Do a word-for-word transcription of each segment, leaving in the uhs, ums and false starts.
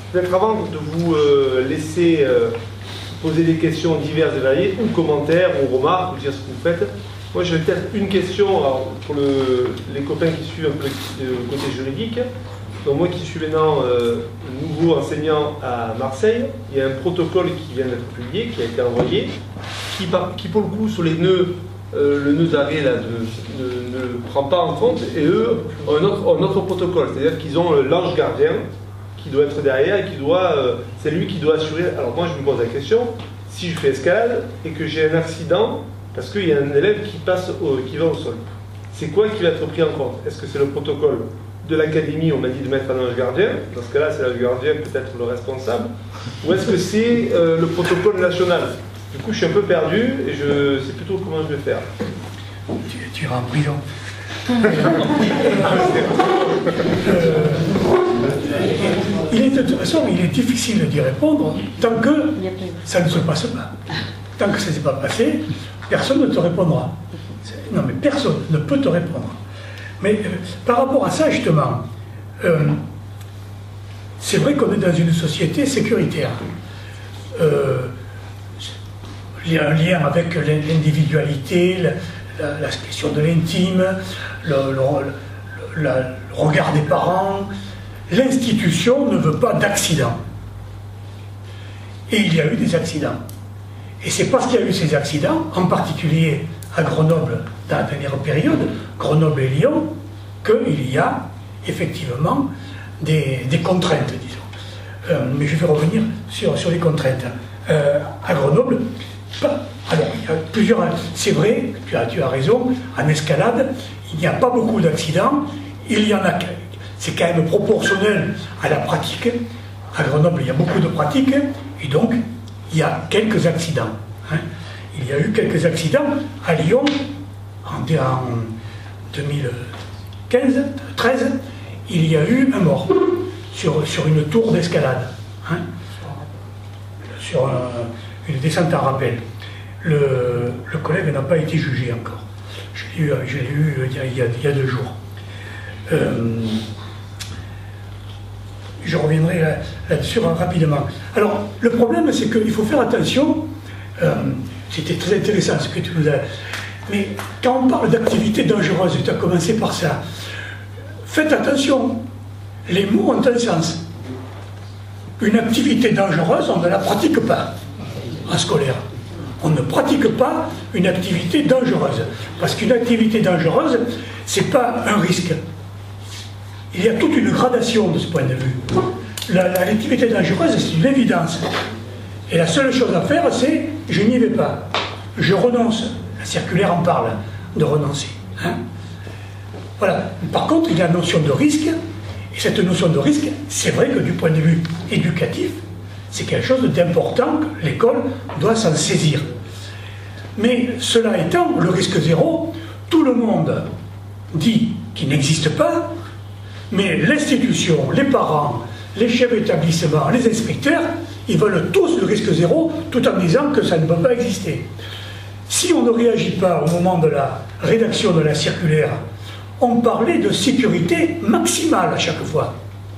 peut-être avant de vous euh, laisser euh, poser des questions diverses et variées, ou commentaires, ou remarques, ou dire ce que vous faites, moi j'avais peut-être une question alors, pour le, les copains qui suivent un peu le, le côté juridique. Donc moi qui suis maintenant euh, nouveau enseignant à Marseille, il y a un protocole qui vient d'être publié, qui a été envoyé, qui, qui pour le coup sur les nœuds, euh, le nœud d'arrêt là, de, ne, ne prend pas en compte, et eux ont un autre, un autre protocole, c'est-à-dire qu'ils ont l'ange gardien qui doit être derrière et qui doit, euh, c'est lui qui doit assurer. Alors moi je me pose la question, si je fais escalade et que j'ai un accident, parce qu'il y a un élève qui passe au, qui va au sol, c'est quoi qui va être pris en compte? Est-ce que c'est le protocole de l'académie, on m'a dit de mettre un ange gardien, dans ce cas-là c'est l'ange gardien peut-être le responsable, ou est-ce que c'est euh, le protocole national? Du coup je suis un peu perdu et je sais plutôt comment je vais faire. Tu, tu iras en prison. euh, il est, de toute façon, il est difficile d'y répondre tant que ça ne se passe pas. Tant que ça ne s'est pas passé, personne ne te répondra. Non mais personne ne peut te répondre. Mais euh, par rapport à ça, justement, euh, c'est vrai qu'on est dans une société sécuritaire. Euh, il y a un lien avec l'individualité, la, la, la question de l'intime, le, le, le, le regard des parents. L'institution ne veut pas d'accident. Et il y a eu des accidents. Et c'est parce qu'il y a eu ces accidents, en particulier à Grenoble, dans la dernière période, Grenoble et Lyon, qu'il y a effectivement des, des contraintes, disons. Euh, mais je vais revenir sur, sur les contraintes. Euh, à Grenoble, pas, alors il y a plusieurs. C'est vrai, tu as, tu as raison, en escalade, il n'y a pas beaucoup d'accidents, il y en a, c'est quand même proportionnel à la pratique. À Grenoble, il y a beaucoup de pratiques, et donc il y a quelques accidents. Hein. Il y a eu quelques accidents à Lyon en, en deux mille quinze, treize, il y a eu un mort sur, sur une tour d'escalade, hein, sur un, une descente à rappel. Le, le collègue n'a pas été jugé encore. Je l'ai eu, je l'ai eu il, y a, il, y a, il y a deux jours. Euh, je reviendrai là, là-dessus rapidement. Alors, le problème, c'est qu'il faut faire attention. Euh, C'était très intéressant ce que tu nous as... Mais quand on parle d'activité dangereuse, tu as commencé par ça, faites attention, les mots ont un sens. Une activité dangereuse, on ne la pratique pas en scolaire. On ne pratique pas une activité dangereuse. Parce qu'une activité dangereuse, ce n'est pas un risque. Il y a toute une gradation de ce point de vue. L'activité dangereuse, c'est une évidence. Et la seule chose à faire, c'est je n'y vais pas. Je renonce. La circulaire en parle, de renoncer. Hein. Voilà. Par contre, il y a la notion de risque. Et cette notion de risque, c'est vrai que du point de vue éducatif, c'est quelque chose d'important que l'école doit s'en saisir. Mais cela étant, le risque zéro, tout le monde dit qu'il n'existe pas, mais l'institution, les parents, les chefs d'établissement, les inspecteurs, ils veulent tous le risque zéro, tout en disant que ça ne peut pas exister. Si on ne réagit pas au moment de la rédaction de la circulaire, on parlait de sécurité maximale à chaque fois.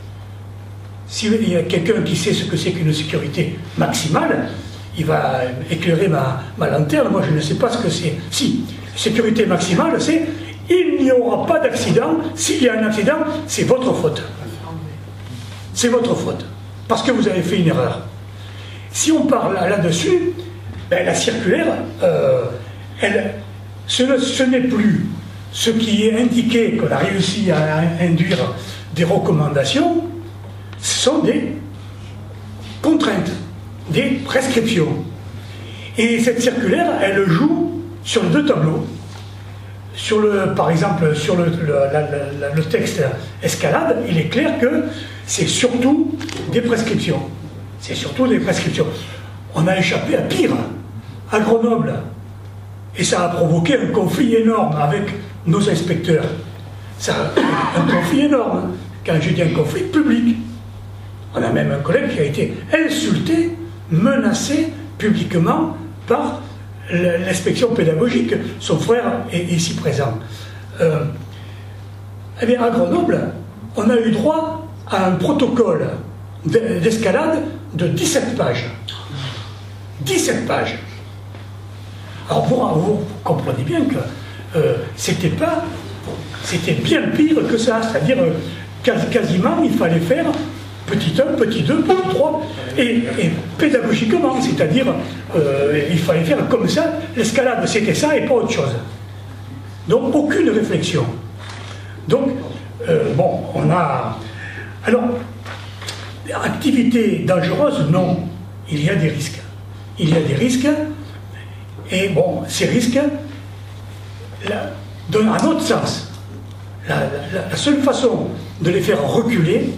S'il y a quelqu'un qui sait ce que c'est qu'une sécurité maximale, il va éclairer ma, ma lanterne. Moi, je ne sais pas ce que c'est. Si, sécurité maximale, c'est il n'y aura pas d'accident. S'il y a un accident, c'est votre faute. C'est votre faute. Parce que vous avez fait une erreur. Si on parle là-dessus, ben, la circulaire, euh, elle, ce, ce n'est plus ce qui est indiqué qu'on a réussi à induire des recommandations, ce sont des contraintes, des prescriptions. Et cette circulaire, elle joue sur deux tableaux. Sur le, par exemple, sur le, le, la, la, le texte escalade, il est clair que c'est surtout des prescriptions. C'est surtout des prescriptions. On a échappé à pire, à Grenoble. Et ça a provoqué un conflit énorme avec nos inspecteurs. Ça a un conflit énorme. Quand je dis un conflit public, on a même un collègue qui a été insulté, menacé publiquement par l'inspection pédagogique. Son frère est ici présent. Euh, eh bien, à Grenoble, on a eu droit à un protocole d'escalade de dix-sept pages. dix-sept pages. Alors vous, vous comprenez bien que euh, c'était pas, c'était bien pire que ça, c'est-à-dire euh, quasi, quasiment il fallait faire petit un, petit deux, petit trois, et, et pédagogiquement, c'est-à-dire euh, il fallait faire comme ça, l'escalade c'était ça et pas autre chose. Donc aucune réflexion. Donc, euh, bon, on a... Alors, activité dangereuse, non, il y a des risques. Il y a des risques, et bon, ces risques, là, dans un autre sens, la, la, la seule façon de les faire reculer,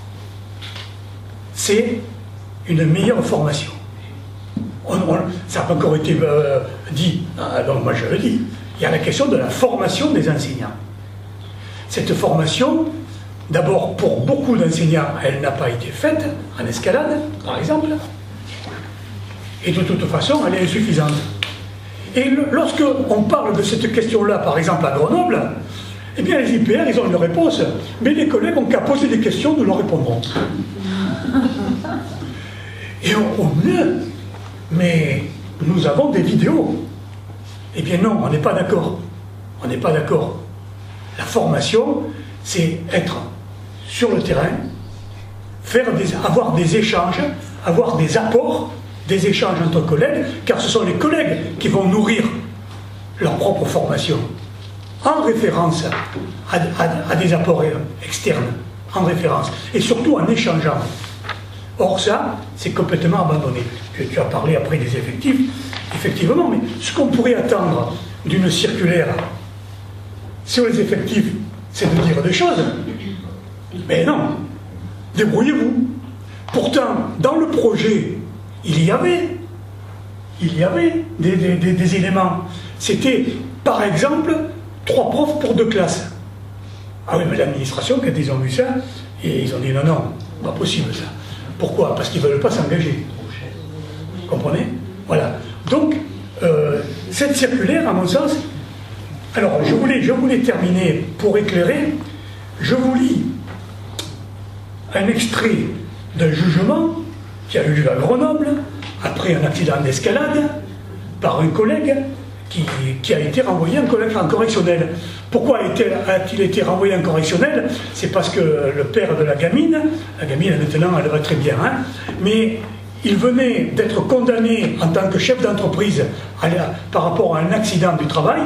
c'est une meilleure formation. On, on, ça n'a pas encore été euh, dit, donc moi je le dis, il y a la question de la formation des enseignants. Cette formation, d'abord pour beaucoup d'enseignants, elle n'a pas été faite en escalade, par exemple, et de toute façon, elle est insuffisante. Et lorsque on parle de cette question-là, par exemple à Grenoble, eh bien les I P R, ils ont une réponse, mais les collègues ont qu'à poser des questions, nous leur répondrons. Et au mieux, mais nous avons des vidéos. Eh bien non, on n'est pas d'accord. On n'est pas d'accord. La formation, c'est être sur le terrain, faire des, avoir des échanges, avoir des apports, des échanges entre collègues, car ce sont les collègues qui vont nourrir leur propre formation, en référence à, à, à des apports externes, en référence, et surtout en échangeant. Or ça, c'est complètement abandonné. Tu, tu as parlé après des effectifs, effectivement, mais ce qu'on pourrait attendre d'une circulaire sur les effectifs, c'est de dire des choses. Mais non, débrouillez-vous. Pourtant, dans le projet, il y avait, il y avait des, des, des, des éléments. C'était, par exemple, trois profs pour deux classes. Ah oui, mais l'administration, quand ils ont vu ça, et ils ont dit non, non, pas possible ça. Pourquoi? Parce qu'ils ne veulent pas s'engager. Vous comprenez? Voilà. Donc, euh, cette circulaire, à mon sens, alors je voulais, je voulais terminer pour éclairer, je vous lis un extrait d'un jugement qui a eu lieu à Grenoble, après un accident d'escalade, par un collègue qui, qui a été renvoyé en, en correctionnel. Pourquoi a-t-il été renvoyé en correctionnel? C'est parce que le père de la gamine, la gamine maintenant elle va très bien, hein, mais il venait d'être condamné en tant que chef d'entreprise par rapport à un accident du travail,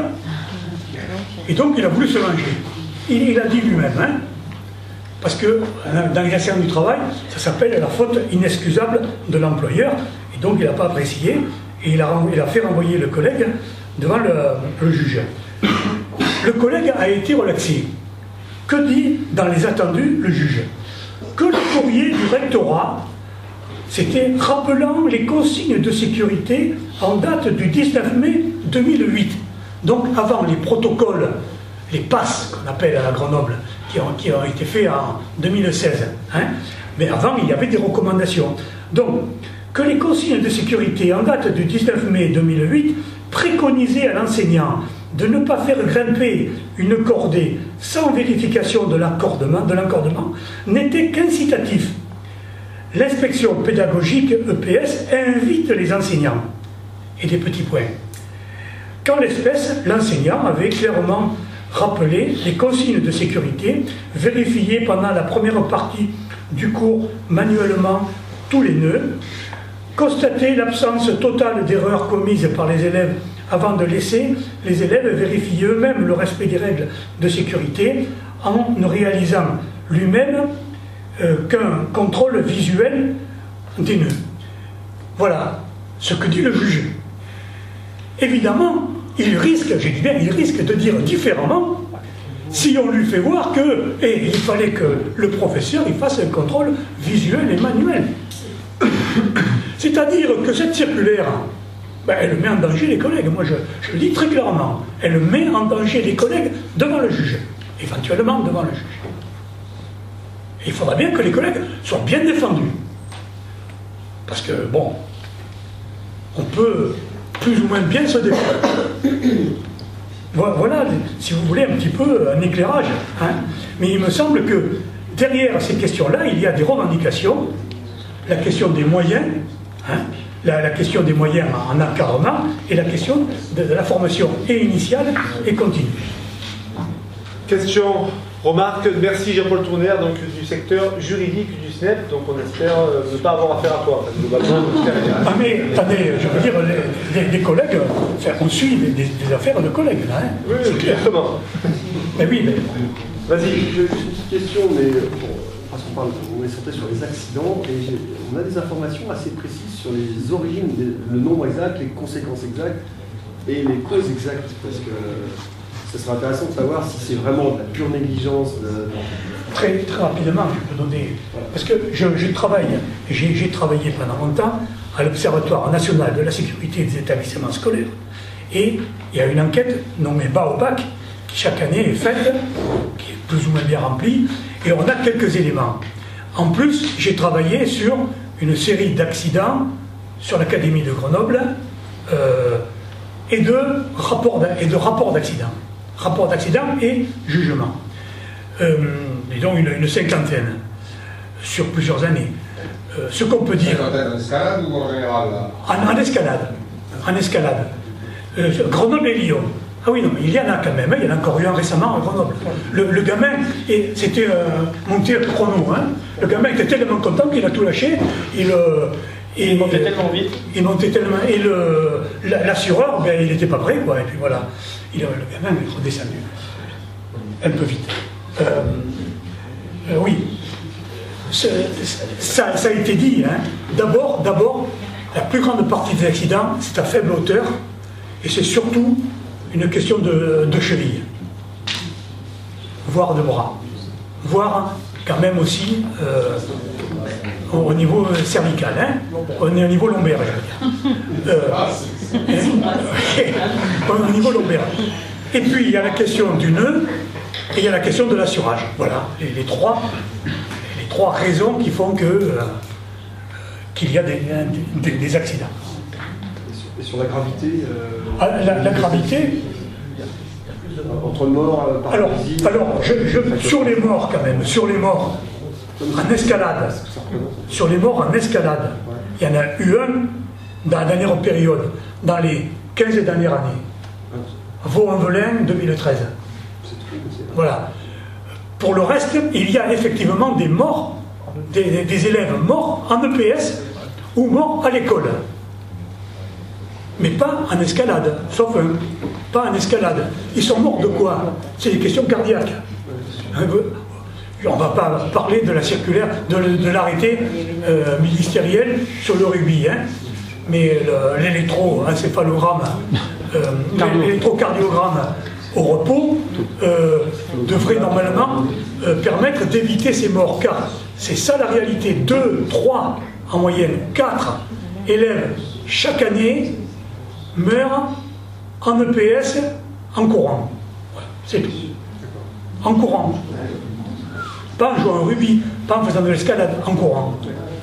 et donc il a voulu se venger. Il, il a dit lui-même, hein, parce que dans les accidents du travail, ça s'appelle la faute inexcusable de l'employeur, et donc il n'a pas apprécié, et il a, il a fait renvoyer le collègue devant le, le juge. Le collègue a été relaxé. Que dit dans les attendus le juge? Que le courrier du rectorat, c'était rappelant les consignes de sécurité en date du dix-neuf mai deux mille huit. Donc avant les protocoles, les passes qu'on appelle à Grenoble, qui ont, qui ont été faits en deux mille seize. Hein, mais avant, il y avait des recommandations. Donc, que les consignes de sécurité en date du dix-neuf mai deux mille huit préconisaient à l'enseignant de ne pas faire grimper une cordée sans vérification de l'encordement, de l'encordement, n'était qu'incitatif. L'inspection pédagogique E P S invite les enseignants. Et des petits points. Qu'en l'espèce, l'enseignant avait clairement rappelé les consignes de sécurité, vérifiées pendant la première partie du cours manuellement tous les nœuds, constater l'absence totale d'erreurs commises par les élèves avant de laisser les élèves vérifier eux-mêmes le respect des règles de sécurité en ne réalisant lui-même euh, qu'un contrôle visuel des nœuds. Voilà ce que dit le juge. Évidemment, il risque, j'ai dit bien, il risque de dire différemment si on lui fait voir que, et il fallait que le professeur il fasse un contrôle visuel et manuel. C'est-à-dire que cette circulaire, ben, elle met en danger les collègues. Moi, je, je le dis très clairement. Elle met en danger les collègues devant le juge, éventuellement devant le juge. Et il faudra bien que les collègues soient bien défendus. Parce que, bon, on peut plus ou moins bien se défendre. Voilà, si vous voulez, un petit peu un éclairage. Hein. Mais il me semble que derrière ces questions-là, il y a des revendications, la question des moyens, hein, la, la question des moyens en encadrement et la question de, de la formation et initiale et continue. Question, remarque, merci Jean-Paul Tournaire, donc du secteur juridique du S N E P, donc on espère ne pas avoir affaire à toi, globalement. Ah mais, attendez, je veux dire, les, les, les collègues, enfin, on suit des, des, des affaires de collègues, là, hein. Oui, oui, exactement. Mais oui, mais... Vas-y. J'ai juste une petite question, mais bon, parce qu'on parle, on est centré sur les accidents, et on a des informations assez précises sur les origines, le nombre exact, les conséquences exactes et les causes exactes, parce que ce serait intéressant de savoir si c'est vraiment de la pure négligence. De... Très, très rapidement, je peux donner, parce que je, je travaille, j'ai travaillé pendant longtemps à l'Observatoire national de la sécurité des établissements scolaires, et il y a une enquête nommée Baobac, qui chaque année est faite, qui est plus ou moins bien remplie, et on a quelques éléments. En plus, j'ai travaillé sur une série d'accidents sur l'Académie de Grenoble euh, et de rapports d'accidents. Rapports d'accidents et jugements. Euh, disons une, une cinquantaine sur plusieurs années. Euh, ce qu'on peut dire... En escalade ou en général là en, en escalade. En escalade. Euh, Grenoble et Lyon. Ah oui, non, mais il y en a quand même, hein, il y en a encore eu un récemment à Grenoble. Le, le gamin, c'était euh, monté le chrono, hein. Le gamin était tellement content qu'il a tout lâché, il, euh, et, il montait tellement vite. Il montait tellement, et l'assureur, ben, il n'était pas prêt, quoi, et puis voilà, il, le gamin est redescendu, un peu vite. Euh, euh, oui, ça, ça, ça a été dit, hein. D'abord, d'abord, la plus grande partie des accidents, c'est à faible hauteur, et c'est surtout une question de, de cheville, voire de bras, voire quand même aussi euh, au niveau cervical, hein. On est au niveau lombaire, je veux dire. Euh, au niveau lombaire. Et puis il y a la question du nœud et il y a la question de l'assurage. Voilà, les, les, trois, les trois raisons qui font que euh, qu'il y a des, des, des accidents. Et sur la gravité euh... ah, la, la gravité entre mort, par alors, alors je, je, sur les morts quand même, sur les morts en escalade, sur les morts en escalade, il y en a eu un dans la dernière période, dans les quinze dernières années. Vaux-en-Velin, deux mille treize. Voilà. Pour le reste, il y a effectivement des morts, des, des, des élèves morts en E P S ou morts à l'école. Mais pas en escalade, sauf un, pas en escalade. Ils sont morts de quoi? C'est des questions cardiaques. On ne va pas parler de la circulaire, de, de l'arrêté euh, ministériel sur le rugby, hein. Mais l'électroencéphalogramme, euh, l'électrocardiogramme au repos euh, devrait normalement euh, permettre d'éviter ces morts, car c'est ça la réalité. deux, trois, en moyenne quatre élèves chaque année meurent en E P S en courant. C'est tout. En courant. Pas en jouant au rugby, pas en faisant de l'escalade, en courant.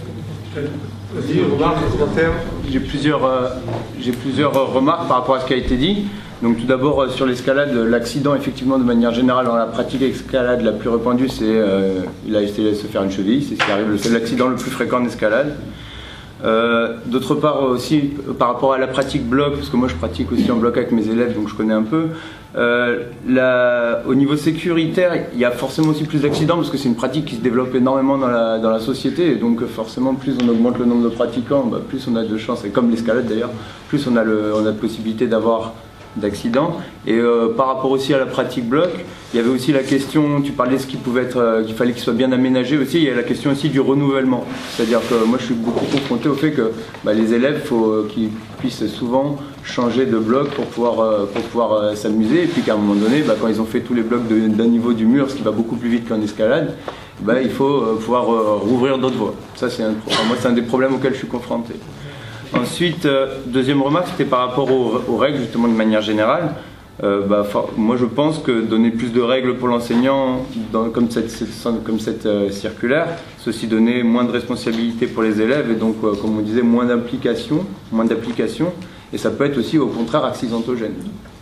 Vas-y, remarque, commentaire. J'ai plusieurs, euh, j'ai plusieurs remarques par rapport à ce qui a été dit. Donc tout d'abord euh, sur l'escalade, l'accident effectivement de manière générale dans la pratique d'escalade la plus répandue, c'est euh, il a essayé de se faire une cheville, c'est ce qui arrive, c'est l'accident le plus fréquent d'escalade. Euh, D'autre part aussi par rapport à la pratique bloc, parce que moi je pratique aussi en bloc avec mes élèves donc je connais un peu, euh, la, au niveau sécuritaire il y a forcément aussi plus d'accidents parce que c'est une pratique qui se développe énormément dans la, dans la société et donc forcément plus on augmente le nombre de pratiquants, bah, plus on a de chances, et comme l'escalade d'ailleurs, plus on a, le, on a de possibilités d'avoir d'accidents. Et euh, par rapport aussi à la pratique bloc, il y avait aussi la question, tu parlais de ce qui pouvait être, euh, qu'il fallait qu'il soit bien aménagé aussi, il y a la question aussi du renouvellement. C'est-à-dire que moi je suis beaucoup confronté au fait que bah, les élèves, il faut euh, qu'ils puissent souvent changer de bloc pour pouvoir, euh, pour pouvoir euh, s'amuser, et puis qu'à un moment donné, bah, quand ils ont fait tous les blocs d'un niveau du mur, ce qui va beaucoup plus vite qu'en escalade, bah, il faut euh, pouvoir euh, rouvrir d'autres voies. Ça c'est un, moi c'est un des problèmes auxquels je suis confronté. Ensuite, euh, deuxième remarque, c'était par rapport aux, aux règles, justement, de manière générale. Euh, bah, moi, je pense que donner plus de règles pour l'enseignant, comme cette, cette, comme cette euh, circulaire, c'est aussi donner moins de responsabilités pour les élèves, et donc, euh, comme on disait, moins d'implication, moins d'application, et ça peut être aussi, au contraire, accidentogène.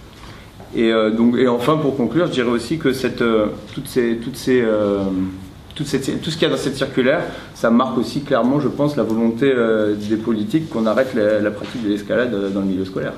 Et, euh, donc, et enfin, pour conclure, je dirais aussi que cette, euh, toutes ces... Toutes ces euh, toute cette, tout ce qu'il y a dans cette circulaire, ça marque aussi clairement, je pense, la volonté euh, des politiques qu'on arrête la, la pratique de l'escalade dans le milieu scolaire.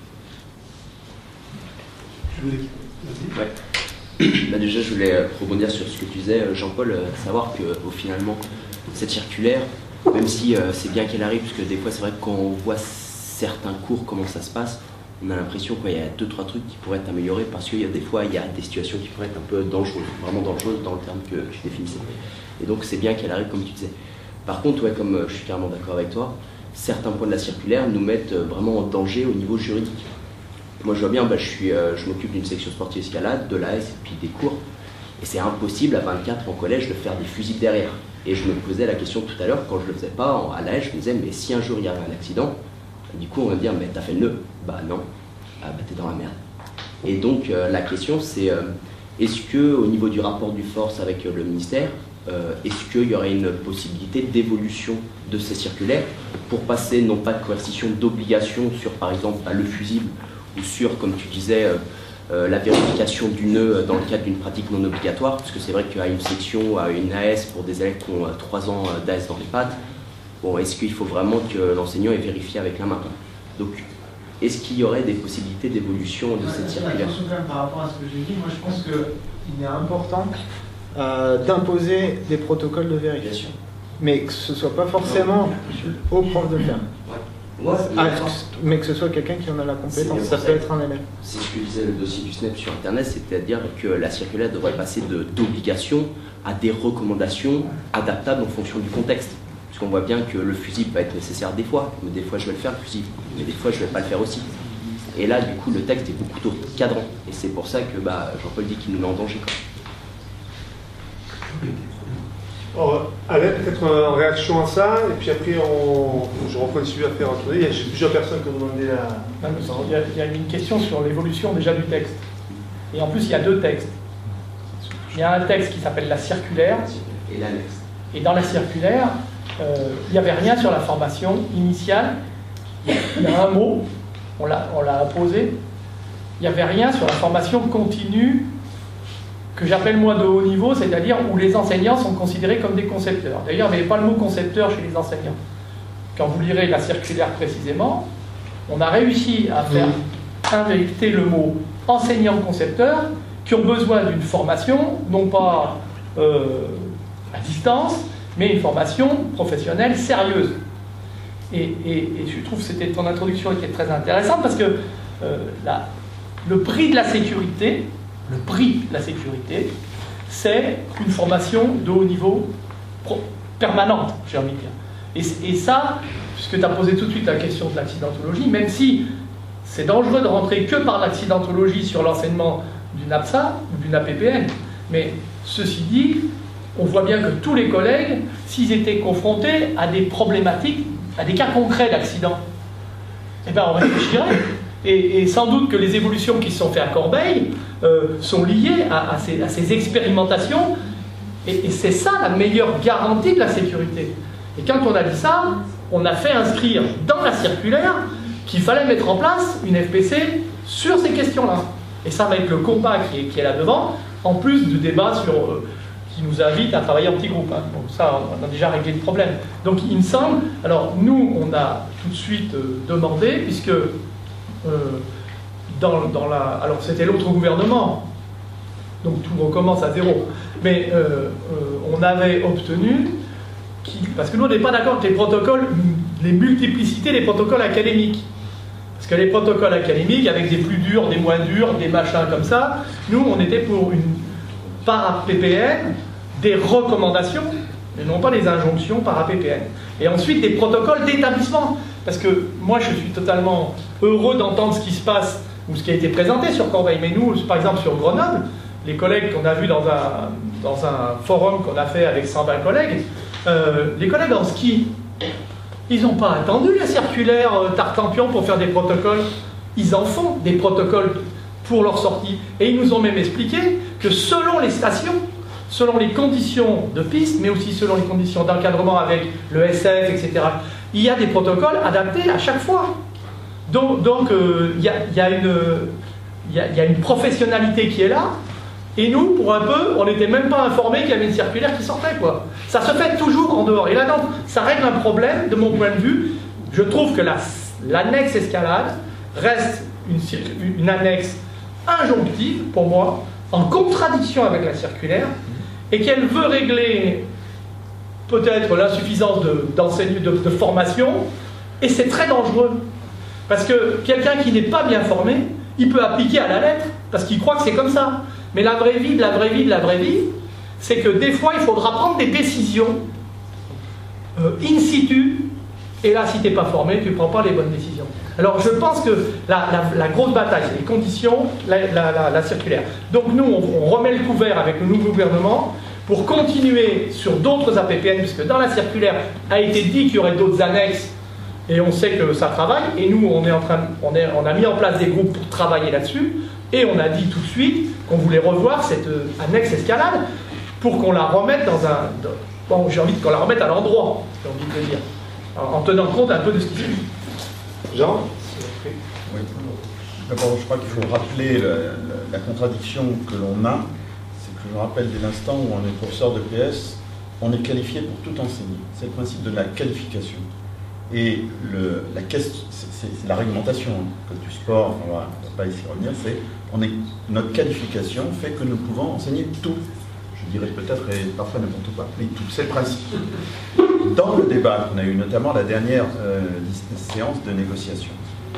Je voulais... Ouais. Bah déjà, je voulais rebondir sur ce que tu disais, Jean-Paul, savoir que au finalement, cette circulaire, même si euh, c'est bien qu'elle arrive, parce que des fois, c'est vrai que quand on voit certains cours, comment ça se passe, on a l'impression qu'il y a deux, trois trucs qui pourraient être améliorés, parce qu'il y a des fois, il y a des situations qui pourraient être un peu dangereuses, vraiment dangereuses dans le terme que tu définissais. Et donc, c'est bien qu'elle arrive, comme tu disais. Par contre, ouais, comme euh, je suis carrément d'accord avec toi, certains points de la circulaire nous mettent euh, vraiment en danger au niveau juridique. Moi, je vois bien, bah, je, suis, euh, je m'occupe d'une section sportive escalade, de l'A S et puis des cours. Et c'est impossible à vingt-quatre en collège de faire des fusibles derrière. Et je me posais la question tout à l'heure, quand je le faisais pas, à l'A S, je me disais, mais si un jour il y avait un accident, du coup, on va me dire, mais t'as fait le nœud. Bah non, ah, bah t'es dans la merde. Et donc, euh, la question, c'est, euh, est-ce que au niveau du rapport du force avec euh, le ministère, euh, est-ce qu'il y aurait une possibilité d'évolution de ces circulaires pour passer, non pas de coercition, d'obligation sur, par exemple, bah, le fusible, ou sur, comme tu disais, euh, euh, la vérification du nœud dans le cadre d'une pratique non obligatoire, parce que c'est vrai qu'à une section, à une A S, pour des élèves qui ont trois ans d'A S dans les pattes, bon, est-ce qu'il faut vraiment que l'enseignant ait vérifié avec la main? Donc, est-ce qu'il y aurait des possibilités d'évolution de cette circulaire? Attention quand même par rapport à ce que j'ai dit, moi je pense qu'il est important euh, d'imposer des protocoles de vérification. Mais que ce ne soit pas forcément au prof de le faire. Ouais. Ah, mais que ce soit quelqu'un qui en a la compétence, ça peut être un élève. C'est ce que disait le dossier du S N E P sur Internet, c'est-à-dire que la circulaire devrait passer d'obligation à des recommandations adaptables en fonction du contexte. Parce qu'on voit bien que le fusible va être nécessaire des fois, mais des fois je vais le faire le fusible, mais des fois je ne vais pas le faire aussi. Et là, du coup, le texte est beaucoup trop cadrant. Et c'est pour ça que bah, Jean-Paul dit qu'il nous met en danger. Alors, Alain, peut-être en réaction à ça, et puis après, on, je reprends le suivi à faire un tour. Il y a plusieurs personnes qui ont demandé la... Il y a, il y a une question sur l'évolution déjà du texte. Et en plus, il y a deux textes. Il y a un texte qui s'appelle la circulaire. Et l'annexe. Et dans la circulaire, euh, il n'y avait rien sur la formation initiale. Il y a un mot, on l'a imposé. Il n'y avait rien sur la formation continue, que j'appelle moi de haut niveau, c'est-à-dire où les enseignants sont considérés comme des concepteurs. D'ailleurs, il n'y avait pas le mot concepteur chez les enseignants. Quand vous lirez la circulaire précisément, on a réussi à faire injecter le mot enseignant-concepteur qui ont besoin d'une formation, non pas euh, à distance, mais une formation professionnelle sérieuse. Et, et, et je trouve que c'était ton introduction qui est très intéressante parce que euh, la, le prix de la sécurité, le prix de la sécurité, c'est une formation de haut niveau permanente, j'ai envie de dire. Et, et ça, puisque tu as posé tout de suite la question de l'accidentologie, même si c'est dangereux de rentrer que par l'accidentologie sur l'enseignement d'une A P S A ou d'une A P P N, mais ceci dit, on voit bien que tous les collègues, s'ils étaient confrontés à des problématiques, à des cas concrets d'accident, eh bien on réfléchirait. Et, et sans doute que les évolutions qui se sont faites à Corbeil euh, sont liées à, à, ces, à ces expérimentations, et, et c'est ça la meilleure garantie de la sécurité. Et quand on a dit ça, on a fait inscrire dans la circulaire qu'il fallait mettre en place une F P C sur ces questions-là. Et ça va être le combat qui est, qui est là-devant, en plus du débat sur, euh, qui nous invite à travailler en petits groupes. Hein. Donc ça, on a déjà réglé le problème. Donc il me semble, alors nous, on a tout de suite euh, demandé, puisque euh, dans, dans la... Alors c'était l'autre gouvernement, donc tout recommence à zéro. Mais euh, euh, on avait obtenu, qui, parce que nous on n'est pas d'accord avec les protocoles, les multiplicités des protocoles académiques. Parce que les protocoles académiques, avec des plus durs, des moins durs, des machins comme ça, nous on était pour une, par P P N, des recommandations, mais non pas des injonctions par P P N. Et ensuite des protocoles d'établissement. Parce que moi je suis totalement heureux d'entendre ce qui se passe, ou ce qui a été présenté sur Corbeil, mais nous, par exemple sur Grenoble, les collègues qu'on a vus dans un, dans un forum qu'on a fait avec cent vingt collègues, euh, les collègues en ski, ils n'ont pas attendu la circulaire euh, Tartampion pour faire des protocoles. Ils en font des protocoles pour leur sortie. Et ils nous ont même expliqué que selon les stations, selon les conditions de piste, mais aussi selon les conditions d'encadrement avec le S F, et cetera, il y a des protocoles adaptés à chaque fois. Donc, donc euh, il y a, il y a une, il y a, il y a une professionnalité qui est là. Et nous, pour un peu, on n'était même pas informés qu'il y avait une circulaire qui sortait, quoi. Ça se fait toujours en dehors. Et là, donc, ça règle un problème, de mon point de vue. Je trouve que l'annexe escalade reste une, une annexe injonctive, pour moi, en contradiction avec la circulaire, et qu'elle veut régler peut-être l'insuffisance de, de, de formation, et c'est très dangereux. Parce que quelqu'un qui n'est pas bien formé, il peut appliquer à la lettre, parce qu'il croit que c'est comme ça. Mais la vraie vie, de la vraie vie, de la vraie vie, c'est que des fois, il faudra prendre des décisions euh, in situ, et là, si tu n'es pas formé, tu ne prends pas les bonnes décisions. Alors, je pense que la, la, la grosse bataille, c'est les conditions, la, la, la, la circulaire. Donc, nous, on, on remet le couvert avec le nouveau gouvernement pour continuer sur d'autres A P P N, puisque dans la circulaire a été dit qu'il y aurait d'autres annexes, et on sait que ça travaille, et nous, on, est en train, on, est, on a mis en place des groupes pour travailler là-dessus, et on a dit tout de suite qu'on voulait revoir cette euh, annexe escalade pour qu'on la remette dans un... Dans, bon, j'ai envie qu'on la remette à l'endroit, j'ai envie de le dire, en, en tenant compte un peu de ce qui se dit. Jean ? Oui. D'abord, je crois qu'il faut rappeler la, la, la contradiction que l'on a, c'est que je me rappelle dès l'instant où on est professeur de P S, on est qualifié pour tout enseigner. C'est le principe de la qualification. Et le, la question, c'est la réglementation, hein, code du sport, enfin, voilà, on ne va pas ici revenir, c'est on est notre qualification fait que nous pouvons enseigner tout. Je dirais peut-être et parfois n'importe quoi, mais tout, c'est le principe. Dans le débat qu'on a eu, notamment la dernière euh, séance de négociation,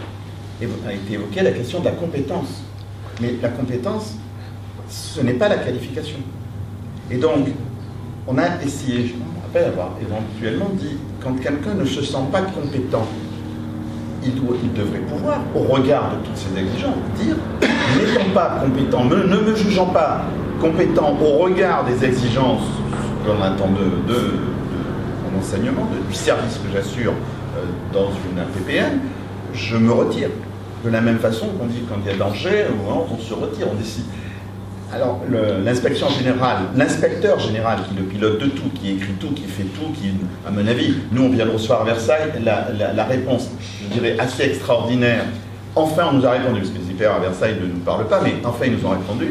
a été évoquée la question de la compétence. Mais la compétence, ce n'est pas la qualification. Et donc, on a essayé, je me rappelle avoir éventuellement dit, quand quelqu'un ne se sent pas compétent, il, doit, il devrait pouvoir, au regard de toutes ces exigences, dire, n'étant pas compétent, ne, ne me jugeant pas compétent au regard des exigences que l'on attend de, de, de, de mon enseignement, de, du service que j'assure euh, dans une A P P N, je me retire. De la même façon qu'on dit quand il y a danger, on se retire, on décide. Alors, l'inspection générale, l'inspecteur général qui le pilote de tout, qui écrit tout, qui fait tout, qui, à mon avis, nous on vient de recevoir à Versailles, la, la, la réponse, je dirais, assez extraordinaire. Enfin, on nous a répondu, parce que les hyper à Versailles ne nous parlent pas, mais enfin, ils nous ont répondu.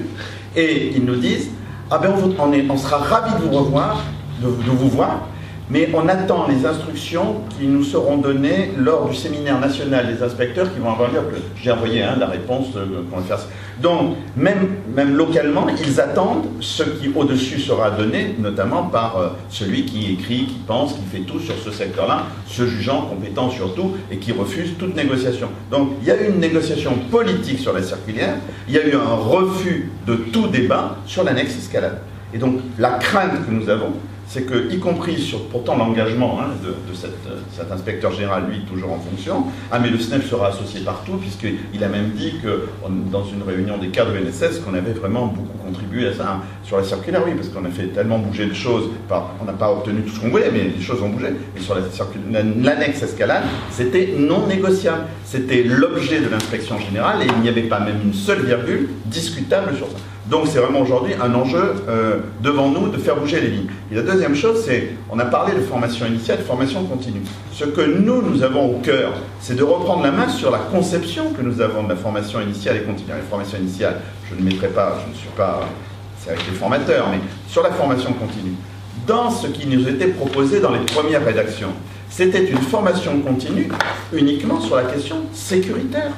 Et ils nous disent, ah ben on, on, est, on sera ravis de vous revoir, de, de vous voir, mais on attend les instructions qui nous seront données lors du séminaire national des inspecteurs qui vont avoir lieu. J'ai envoyé hein, la réponse euh, qu'on va faire. Donc, même, même localement, ils attendent ce qui au-dessus sera donné, notamment par euh, celui qui écrit, qui pense, qui fait tout sur ce secteur-là, se jugeant compétent sur tout et qui refuse toute négociation. Donc, il y a eu une négociation politique sur la circulaire, il y a eu un refus de tout débat sur l'annexe escalade. Et donc, la crainte que nous avons, c'est que, y compris sur pourtant l'engagement hein, de, de cette, euh, cet inspecteur général, lui, toujours en fonction, ah mais le S N E F sera associé partout, puisqu'il a même dit que on, dans une réunion des cadres de l'N S S, qu'on avait vraiment beaucoup contribué à ça. Hein, sur la circulaire, oui, parce qu'on a fait tellement bouger de choses, par, on n'a pas obtenu tout ce qu'on voulait, mais les choses ont bougé. Mais sur l'annexe escalade, c'était non négociable. C'était l'objet de l'inspection générale, et il n'y avait pas même une seule virgule discutable sur ça. Donc c'est vraiment aujourd'hui un enjeu euh, devant nous de faire bouger les lignes. Et la deuxième chose, c'est, on a parlé de formation initiale, de formation continue. Ce que nous, nous avons au cœur, c'est de reprendre la main sur la conception que nous avons de la formation initiale et continue. La formation initiale, je ne mettrai pas, je ne suis pas, c'est avec les formateurs, mais sur la formation continue. Dans ce qui nous était proposé dans les premières rédactions, c'était une formation continue uniquement sur la question sécuritaire.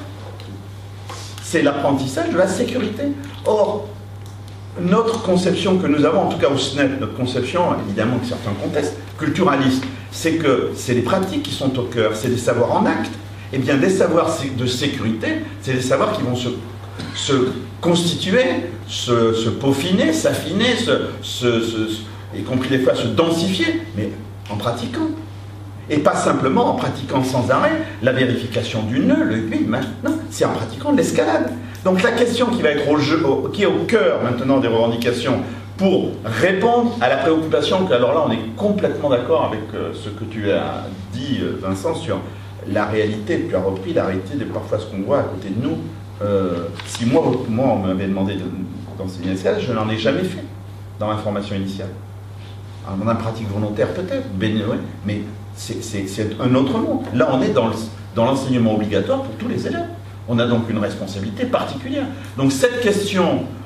C'est l'apprentissage de la sécurité. Or, notre conception que nous avons, en tout cas au S N E P, notre conception, évidemment que certains contestent, culturaliste, c'est que c'est les pratiques qui sont au cœur, c'est des savoirs en acte. Et bien des savoirs de sécurité, c'est des savoirs qui vont se, se constituer, se, se peaufiner, s'affiner, se, se, se, y compris des fois se densifier, mais en pratiquant. Et pas simplement en pratiquant sans arrêt la vérification du nœud, le aiguille, maintenant, c'est en pratiquant l'escalade. Donc la question qui va être au jeu, au, qui est au cœur maintenant des revendications pour répondre à la préoccupation que, alors là on est complètement d'accord avec euh, ce que tu as dit euh, Vincent sur la réalité, tu as repris la réalité de parfois ce qu'on voit à côté de nous. Euh, si moi, moi on m'avait demandé d'enseigner l'escalade, je n'en ai jamais fait dans ma formation initiale. Alors, dans la pratique volontaire peut-être, mais c'est un autre monde. Là on est dans l'enseignement obligatoire pour tous les élèves. On a donc une responsabilité particulière. Donc cette question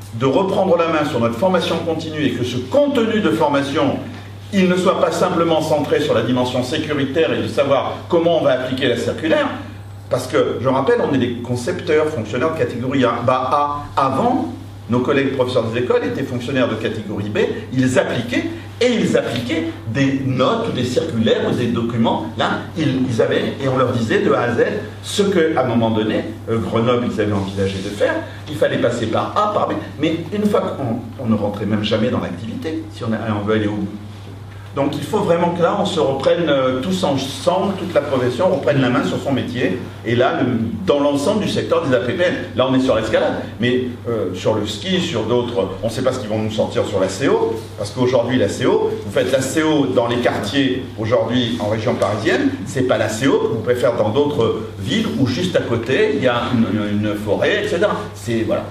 de reprendre la main sur notre formation continue et que ce contenu de formation, il ne soit pas simplement centré sur la dimension sécuritaire et de savoir comment on va appliquer la circulaire, parce que, je rappelle, on est des concepteurs, fonctionnaires de catégorie A. Bah, A, avant, nos collègues professeurs des écoles étaient fonctionnaires de catégorie B, ils appliquaient, et ils appliquaient des notes ou des circulaires ou des documents, là, ils, ils avaient, et on leur disait de A à Z, ce qu'à un moment donné, euh, Grenoble, ils avaient envisagé de faire, il fallait passer par A, par B, mais une fois qu'on on ne rentrait même jamais dans l'activité, si on, a, on veut aller au bout. Donc il faut vraiment que là, on se reprenne euh, tous ensemble, toute la profession reprenne la main sur son métier. Et là, le, dans l'ensemble du secteur des A P P N, là on est sur l'escalade, mais euh, sur le ski, sur d'autres, on ne sait pas ce qu'ils vont nous sortir sur la C O, parce qu'aujourd'hui la C O, vous faites la C O dans les quartiers, aujourd'hui en région parisienne, c'est pas la C O que vous pouvez faire dans d'autres villes où juste à côté, il y a une, une forêt, et cetera. C'est, voilà.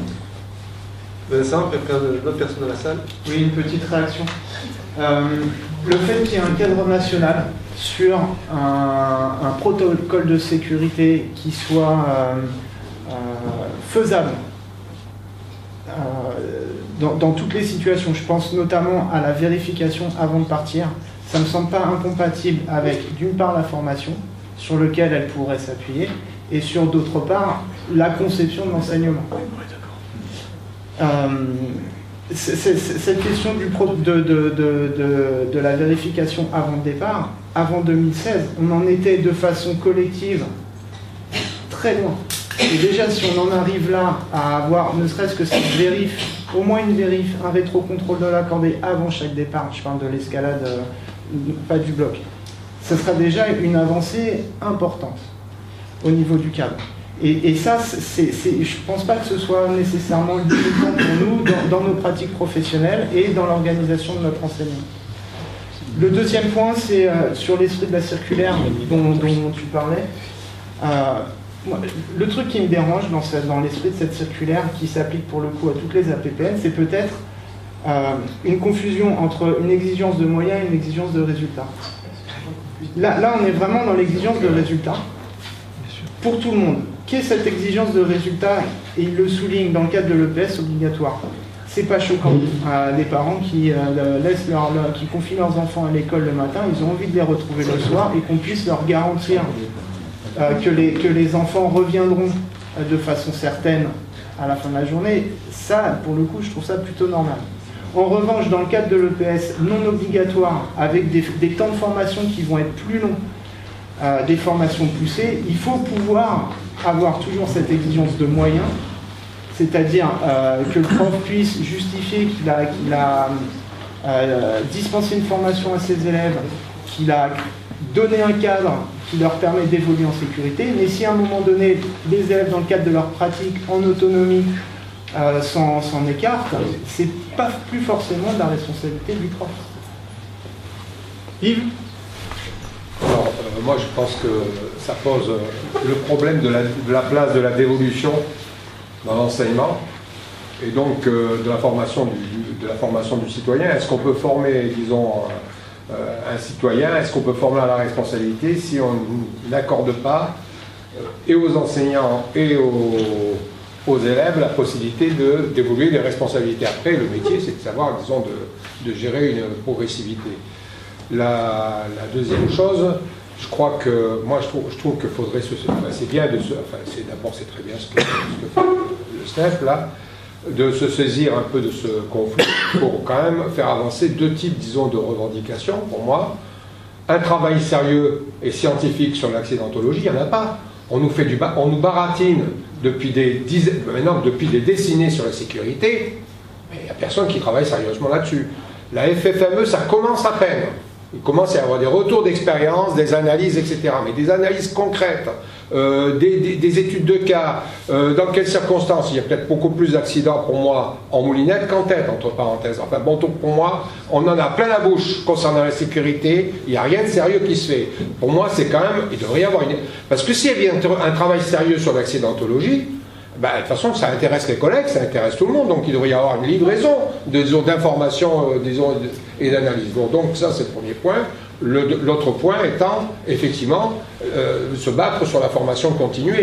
Vincent, d'autres personnes dans la salle? Oui, une petite réaction. Euh, le fait qu'il y ait un cadre national sur un, un protocole de sécurité qui soit euh, euh, faisable euh, dans, dans toutes les situations, je pense notamment à la vérification avant de partir, ça ne me semble pas incompatible avec d'une part la formation sur laquelle elle pourrait s'appuyer et sur d'autre part la conception de l'enseignement. Euh, c'est, c'est, cette question du pro, de, de, de, de, de la vérification avant le départ, avant deux mille seize, on en était de façon collective très loin. Et déjà, si on en arrive là à avoir ne serait-ce que cette vérif, au moins une vérif, un rétrocontrôle de la cordée avant chaque départ, je parle de l'escalade, euh, pas du bloc, ce sera déjà une avancée importante au niveau du cadre. Et, et ça, c'est, c'est, je ne pense pas que ce soit nécessairement limitant pour nous dans, dans nos pratiques professionnelles et dans l'organisation de notre enseignement. Le deuxième point, c'est euh, sur l'esprit de la circulaire dont, dont tu parlais. Euh, moi, le truc qui me dérange dans, cette, dans l'esprit de cette circulaire, qui s'applique pour le coup à toutes les A P P N, c'est peut-être euh, une confusion entre une exigence de moyens et une exigence de résultats. Là, là, on est vraiment dans l'exigence de résultats pour tout le monde. Qu'est cette exigence de résultat? Et il le souligne dans le cadre de l'E P S obligatoire. C'est pas choquant. Euh, les parents qui, euh, laissent leur, leur, qui confient leurs enfants à l'école le matin, ils ont envie de les retrouver le soir et qu'on puisse leur garantir euh, que, les, que les enfants reviendront euh, de façon certaine à la fin de la journée. Ça, pour le coup, je trouve ça plutôt normal. En revanche, dans le cadre de l'E P S non obligatoire, avec des, des temps de formation qui vont être plus longs, euh, des formations poussées, il faut pouvoir avoir toujours cette exigence de moyens, c'est-à-dire euh, que le prof puisse justifier qu'il a, qu'il a euh, dispensé une formation à ses élèves, qu'il a donné un cadre qui leur permet d'évoluer en sécurité, mais si à un moment donné, les élèves, dans le cadre de leur pratique en autonomie, euh, s'en, s'en écartent, c'est pas plus forcément de la responsabilité du prof. Yves ? Alors, euh, moi je pense que ça pose euh, le problème de la, de la place de la dévolution dans l'enseignement et donc euh, de, la formation du, de la formation du citoyen. Est-ce qu'on peut former, disons, euh, un citoyen, est-ce qu'on peut former à la responsabilité si on n'accorde pas euh, et aux enseignants et aux, aux élèves la possibilité de, d'évoluer des responsabilités? Après, le métier, c'est de savoir, disons, de, de gérer une progressivité. La, la deuxième chose, je crois que, moi je trouve, je trouve qu'il faudrait se, enfin, c'est bien de se, enfin c'est, d'abord c'est très bien ce que, ce que fait le S T E F là, de se saisir un peu de ce conflit pour quand même faire avancer deux types, disons, de revendications pour moi. Un travail sérieux et scientifique sur l'accidentologie, il n'y en a pas. On nous fait du, on nous baratine depuis des dizaines, maintenant depuis des décennies sur la sécurité, mais il n'y a personne qui travaille sérieusement là-dessus. La F F M E, ça commence à peine. Il commence à y avoir des retours d'expérience, des analyses, et cetera. Mais des analyses concrètes, euh, des, des, des études de cas, euh, dans quelles circonstances. Il y a peut-être beaucoup plus d'accidents pour moi en moulinette qu'en tête, entre parenthèses. Enfin bon, donc pour moi, on en a plein la bouche concernant la sécurité. Il n'y a rien de sérieux qui se fait. Pour moi, c'est quand même, il devrait y avoir une... Parce que s'il y avait un travail sérieux sur l'accidentologie, ben, de toute façon, ça intéresse les collègues, ça intéresse tout le monde, donc il devrait y avoir une livraison d'informations, euh, disons, et d'analyses. Bon, donc ça, c'est le premier point. Le, l'autre point étant, effectivement, euh, se battre sur la formation continuée.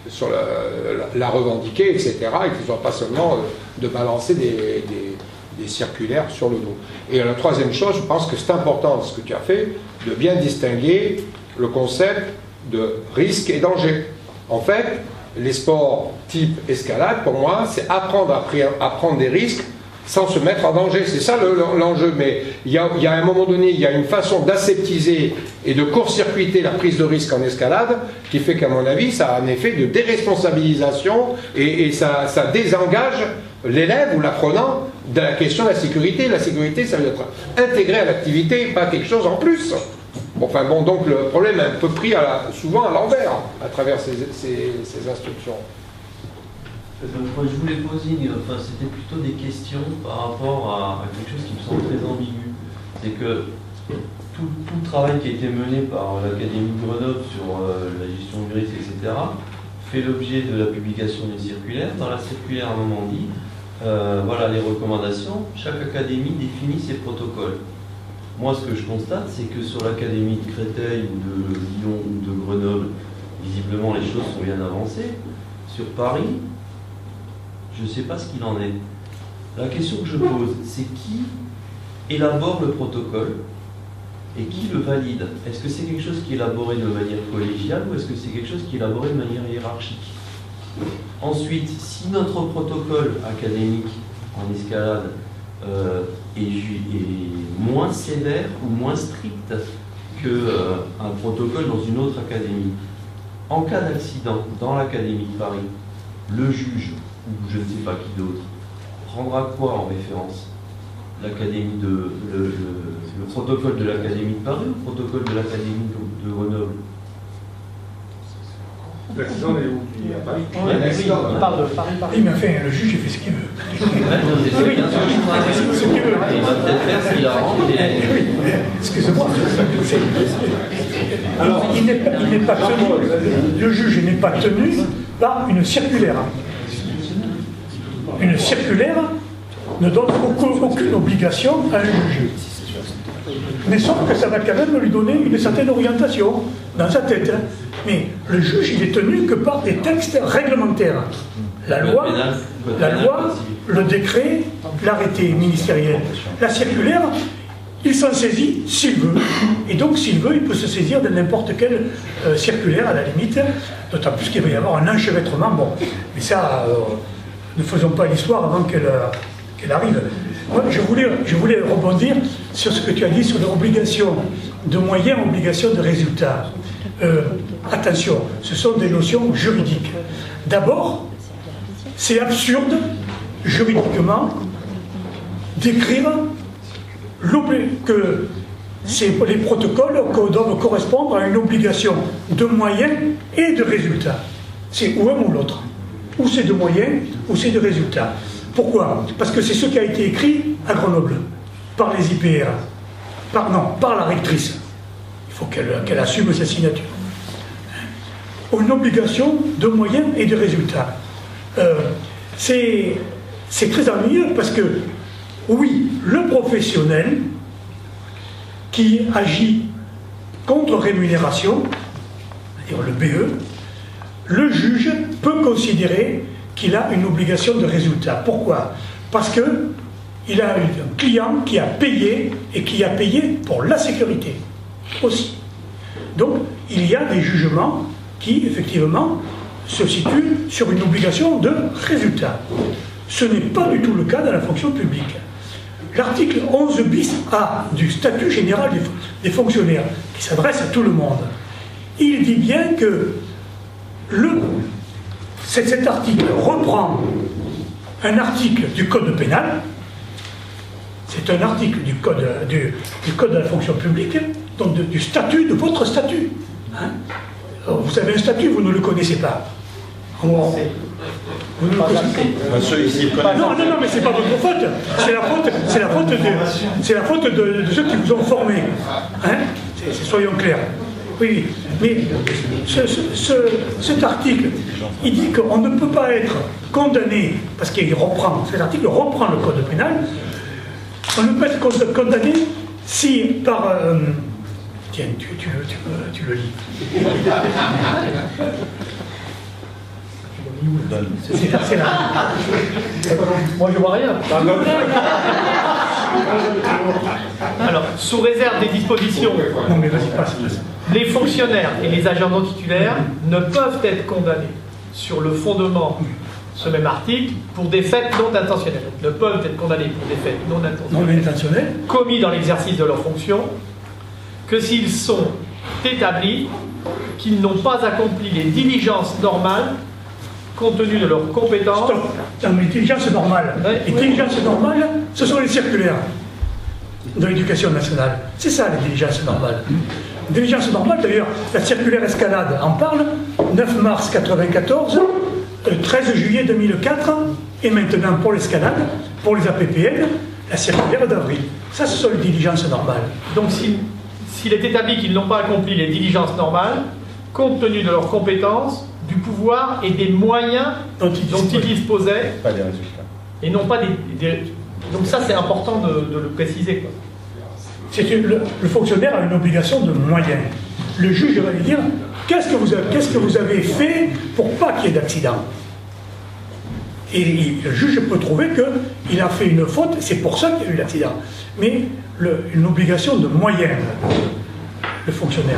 sur la, la, la revendiquer, et cetera, et que ce ne soit pas seulement de balancer des, des, des circulaires sur le dos. Et la troisième chose, je pense que c'est important, ce que tu as fait, de bien distinguer le concept de risque et danger. En fait, les sports type escalade, pour moi, c'est apprendre à, à prendre des risques sans se mettre en danger. C'est ça l'enjeu. Mais il y, a, il y a un moment donné, il y a une façon d'aseptiser et de court-circuiter la prise de risque en escalade qui fait qu'à mon avis, ça a un effet de déresponsabilisation et, et ça, ça désengage l'élève ou l'apprenant de la question de la sécurité. La sécurité, ça veut être intégré à l'activité, pas quelque chose en plus. Enfin bon, donc le problème est un peu pris à la, souvent à l'envers à travers ces, ces, ces instructions. Moi, je voulais poser, une, enfin, c'était plutôt des questions par rapport à, à quelque chose qui me semble très ambigu. C'est que tout, tout le travail qui a été mené par l'Académie de Grenoble sur euh, la gestion du risque, et cetera, fait l'objet de la publication d'une circulaire. Dans la circulaire, à un moment dit, euh, voilà les recommandations, chaque académie définit ses protocoles. Moi, ce que je constate, c'est que sur l'Académie de Créteil ou de Lyon ou de Grenoble, visiblement les choses sont bien avancées. Sur Paris, je ne sais pas ce qu'il en est. La question que je pose, c'est qui élabore le protocole et qui le valide? Est-ce que c'est quelque chose qui est élaboré de manière collégiale ou est-ce que c'est quelque chose qui est élaboré de manière hiérarchique? Ensuite, si notre protocole académique en escalade euh, est, est moins sévère ou moins strict qu'un euh, protocole dans une autre académie, en cas d'accident dans l'Académie de Paris, le juge, ou je ne sais pas qui d'autre, prendra quoi en référence? L'académie de le, le, le protocole de l'Académie de Paris ou le protocole de l'Académie de, de Grenoble? L'accident est où? Il est à Paris. Oui, oui, on parle de Paris, Paris. Oui, mais enfin, le juge, il fait ce qu'il veut. Oui, bien sûr, il ce qu'il veut. Il va peut-être faire ce qu'il arrange. Oui, excusez-moi. Alors, il n'est pas, il n'est pas tenu, le juge n'est pas tenu par une circulaire. Une circulaire ne donne aucune, aucune obligation à un juge. Mais sauf que ça va quand même lui donner une certaine orientation dans sa tête. Mais le juge, il est tenu que par des textes réglementaires. La loi, la loi, le décret, l'arrêté ministériel. La circulaire, il s'en saisit s'il veut. Et donc, s'il veut, il peut se saisir de n'importe quelle euh, circulaire, à la limite. D'autant plus qu'il va y avoir un enchevêtrement. Bon, mais ça, euh, ne faisons pas l'histoire avant qu'elle euh, qu'elle arrive. Moi, je voulais, je voulais rebondir sur ce que tu as dit sur l'obligation de moyens, obligation de résultats. Euh, attention, ce sont des notions juridiques. D'abord, c'est absurde, juridiquement, d'écrire que les protocoles doivent correspondre à une obligation de moyens et de résultats. C'est ou un ou l'autre. Ou c'est de moyens, ou c'est de résultats. Pourquoi? Parce que c'est ce qui a été écrit à Grenoble, par les I P R. Par, non, par la rectrice. Il faut qu'elle qu'elle assume sa signature. Une obligation de moyens et de résultats. Euh, c'est très ennuyeux parce que, oui, le professionnel qui agit contre rémunération, c'est-à-dire le B E, le juge peut considérer qu'il a une obligation de résultat. Pourquoi? Parce qu'il a un client qui a payé et qui a payé pour la sécurité aussi. Donc, il y a des jugements qui, effectivement, se situent sur une obligation de résultat. Ce n'est pas du tout le cas dans la fonction publique. L'article onze bis A du statut général des, des fonctionnaires, qui s'adresse à tout le monde, il dit bien que le, cet article reprend un article du Code pénal, c'est un article du Code, du, du code de la fonction publique, donc de, du statut, de votre statut. Hein? Vous avez un statut, vous ne le connaissez pas. On, vous ne le connaissez pas. Non, non, non, mais c'est pas votre faute. C'est la faute, c'est la faute, de, c'est la faute de, de ceux qui vous ont formé. Hein? Soyons clairs. Oui, mais ce, ce, cet article, il dit qu'on ne peut pas être condamné, parce qu'il reprend, cet article reprend le code pénal, on ne peut être condamné si par... Euh, tiens, tu, tu, tu, tu le lis. C'est assez là. Moi, je vois rien. Alors, sous réserve des dispositions, Non, mais vas-y, passe. les fonctionnaires et les agents non titulaires ne peuvent être condamnés sur le fondement de ce même article pour des faits non intentionnels. Ne peuvent être condamnés pour des faits non intentionnels, Non intentionnel. commis dans l'exercice de leurs fonctions que s'ils sont établis qu'ils n'ont pas accompli les diligences normales compte tenu de leurs compétences. Stop. Non, mais diligence normale. Ouais. Les diligences normales, ce sont les circulaires de l'éducation nationale. C'est ça, les diligences normales. Diligence normale, d'ailleurs, la circulaire escalade en parle, neuf mars quatre-vingt-quatorze, treize juillet deux mille quatre, et maintenant pour l'escalade, pour les A P P N, la circulaire d'avril. Ça, ce sont les diligences normales. Donc s'il s'il est établi qu'ils n'ont pas accompli les diligences normales, compte tenu de leurs compétences, du pouvoir et des moyens dont ils dont ils disposaient, Pas des résultats. et non pas des... des- Donc ça, c'est important de, de le préciser, quoi. C'est que le, le fonctionnaire a une obligation de moyens. Le juge va lui dire qu'est-ce que vous avez, qu'est-ce que vous avez fait pour pas qu'il y ait d'accident. Et il- le juge peut trouver qu'il a fait une faute, c'est pour ça qu'il y a eu l'accident. Mais le- une obligation de moyens, le fonctionnaire.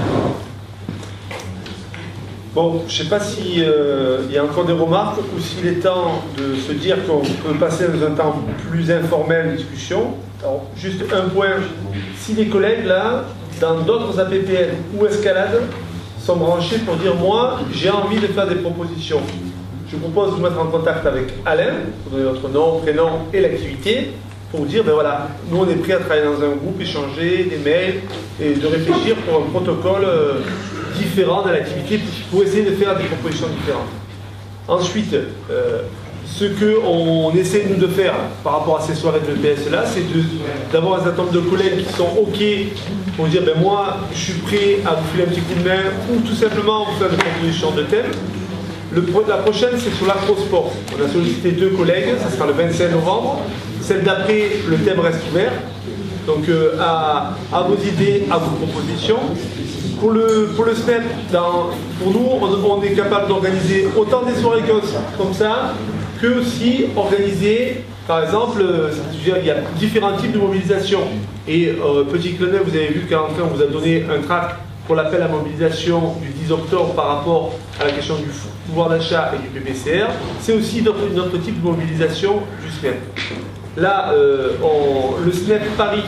Bon, je ne sais pas s'il y a encore des remarques ou s'il est temps de se dire qu'on peut passer dans un temps plus informel de discussion. Alors, juste un point, si les collègues, là, dans d'autres A P P N ou escalade, sont branchés pour dire, moi, j'ai envie de faire des propositions. Je vous propose de vous mettre en contact avec Alain, pour donner votre nom, prénom et l'activité, pour vous dire, ben voilà, nous on est prêts à travailler dans un groupe, échanger des mails et de réfléchir pour un protocole euh, différent de l'activité pour essayer de faire des propositions différentes. Ensuite, euh, ce qu'on essaie nous de faire par rapport à ces soirées de P S là, c'est d'avoir un certain nombre de collègues qui sont OK pour dire, ben moi je suis prêt à vous filer un petit coup de main ou tout simplement vous faire des propositions de thèmes. Le, la prochaine, c'est sur l'acrosport. On a sollicité deux collègues, ça sera le vingt-cinq novembre. Celle d'après, le thème reste ouvert. Donc, euh, à, à vos idées, à vos propositions. Pour le, pour le S N E P, dans, pour nous, on, on est capable d'organiser autant des soirées comme, comme ça, que aussi organiser, par exemple, il y a différents types de mobilisation. Et euh, petit clin d'œil, vous avez vu qu'enfin, on vous a donné un tract pour l'appel à mobilisation du dix octobre par rapport à la question du pouvoir d'achat et du P P C R. C'est aussi notre, notre type de mobilisation du S N E P. Là, euh, on, le S N E P Paris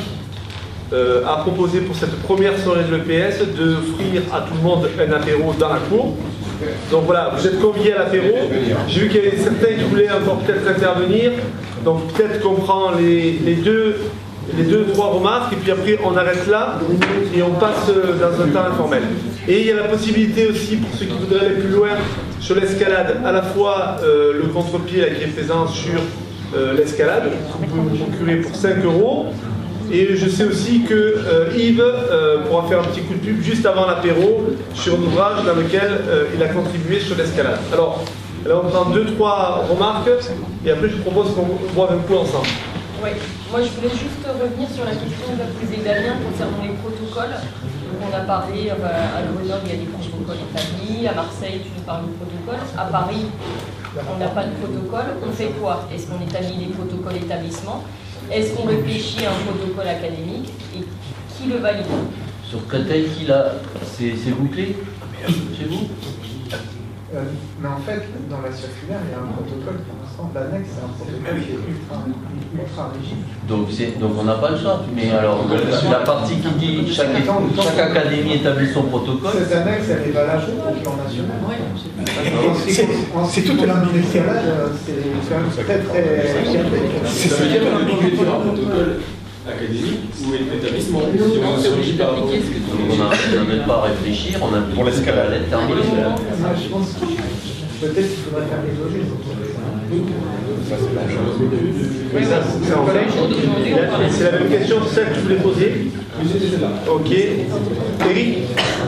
euh, a proposé pour cette première soirée de l'E P S d'offrir à tout le monde un apéro dans la cour. Donc voilà, vous êtes conviés à l'apéro. J'ai vu qu'il y avait certains qui voulaient encore peut-être intervenir. Donc peut-être qu'on prend les, les deux... les deux, trois remarques, et puis après on arrête là, et on passe dans un temps informel. Et il y a la possibilité aussi, pour ceux qui voudraient aller plus loin, sur l'escalade, à la fois euh, le contre-pied là, qui est présent sur euh, l'escalade, que vous pouvez vous procurer pour cinq euros, et je sais aussi que euh, Yves euh, pourra faire un petit coup de pub juste avant l'apéro, sur un ouvrage dans lequel euh, il a contribué sur l'escalade. Alors, là on prend deux, trois remarques, et après je vous propose qu'on boive un coup ensemble. Oui, moi je voulais juste revenir sur la question qu'a posée Damien concernant les protocoles. Donc on a parlé, euh, à Grenoble il y a des protocoles établis, à Marseille tu nous parles de protocole, à Paris on n'a pas de protocole, on fait quoi? Est-ce qu'on établit des protocoles établissements? Est-ce qu'on réfléchit à un protocole académique? Et qui le valide? Sur Créteil, qui l'a? C'est bouclé chez vous? Euh, mais en fait, dans la circulaire, il y a un protocole pour l'instant. L'annexe, c'est un protocole qui est ultra, ultra rigide. Donc, donc on n'a pas le choix. Mais alors, la partie qui dit chaque, chaque académie établit son protocole. Cette annexe, elle est valable au plan national. Oui, c'est toute l'ambiguïté. C'est quand même très très. Ça veut dire l'ambiguïté d'un protocole académique ou établissement. Si on se régit par rapport on n'a même pas à réfléchir, on a pour l'escalade. Je pense que peut-être qu'il faudrait faire les loger. Ça, c'est la chose. C'est en collège. C'est la même question, c'est ça que tu voulais poser. Ok. Eric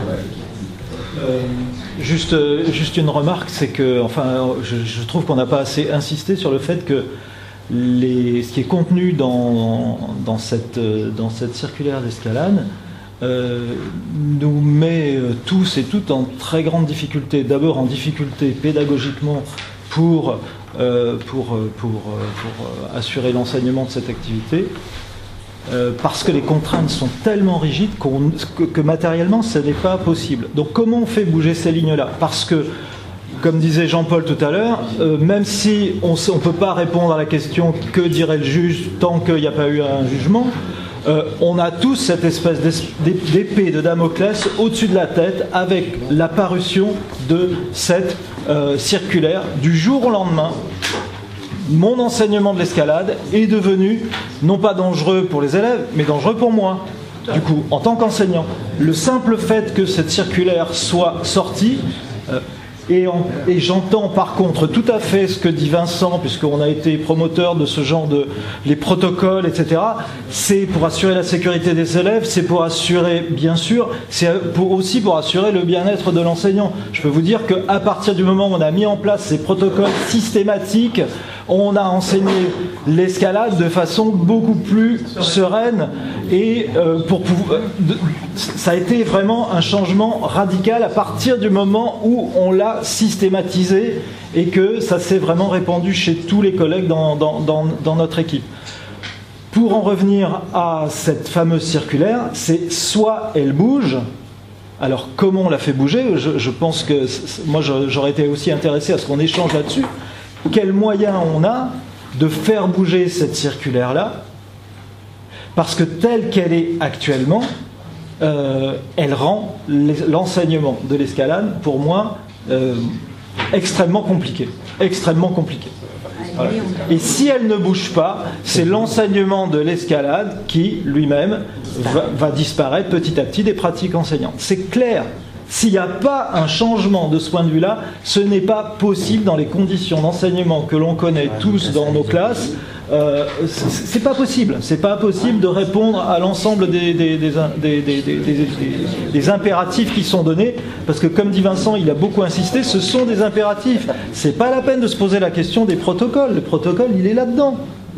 euh, juste, juste une remarque, c'est que, enfin, je, je trouve qu'on n'a pas assez insisté sur le fait que les, ce qui est contenu dans, dans, cette, dans cette circulaire d'escalade euh, nous met tous et toutes en très grande difficulté. D'abord en difficulté pédagogiquement pour, euh, pour, pour, pour assurer l'enseignement de cette activité, euh, parce que les contraintes sont tellement rigides qu'on, que, que matériellement, ce n'est pas possible. Donc comment on fait bouger ces lignes-là? Parce que, comme disait Jean-Paul tout à l'heure, euh, même si on ne peut pas répondre à la question que dirait le juge tant qu'il n'y a pas eu un jugement, euh, on a tous cette espèce d'épée de Damoclès au-dessus de la tête avec la parution de cette euh, circulaire du jour au lendemain. Mon enseignement de l'escalade est devenu non pas dangereux pour les élèves, mais dangereux pour moi. Du coup, en tant qu'enseignant, le simple fait que cette circulaire soit sortie, euh, et, en, et j'entends par contre tout à fait ce que dit Vincent, puisqu'on a été promoteur de ce genre de les protocoles, et cetera. C'est pour assurer la sécurité des élèves, c'est pour assurer, bien sûr, c'est pour, aussi pour assurer le bien-être de l'enseignant. Je peux vous dire qu'à partir du moment où on a mis en place ces protocoles systématiques, on a enseigné l'escalade de façon beaucoup plus sereine et euh, pour pouvoir, de, ça a été vraiment un changement radical à partir du moment où on l'a systématisé et que ça s'est vraiment répandu chez tous les collègues dans, dans, dans, dans notre équipe. Pour en revenir à cette fameuse circulaire, c'est soit elle bouge. Alors comment on la fait bouger? je, je pense que moi j'aurais été aussi intéressé à ce qu'on échange là-dessus. Quels moyens on a de faire bouger cette circulaire-là? Parce que telle qu'elle est actuellement, euh, elle rend l'enseignement de l'escalade, pour moi, euh, extrêmement compliqué. Extrêmement compliqué. Voilà. Et si elle ne bouge pas, c'est l'enseignement de l'escalade qui, lui-même, va, va disparaître petit à petit des pratiques enseignantes. C'est clair. S'il n'y a pas un changement de ce point de vue-là, ce n'est pas possible dans les conditions d'enseignement que l'on connaît tous dans nos classes. Euh, c'est pas possible. C'est pas possible de répondre à l'ensemble des, des, des, des, des, des, des, des impératifs qui sont donnés, parce que comme dit Vincent, il a beaucoup insisté, ce sont des impératifs. C'est pas la peine de se poser la question des protocoles. Le protocole, il est là-dedans.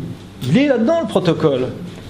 Il est là-dedans, le protocole.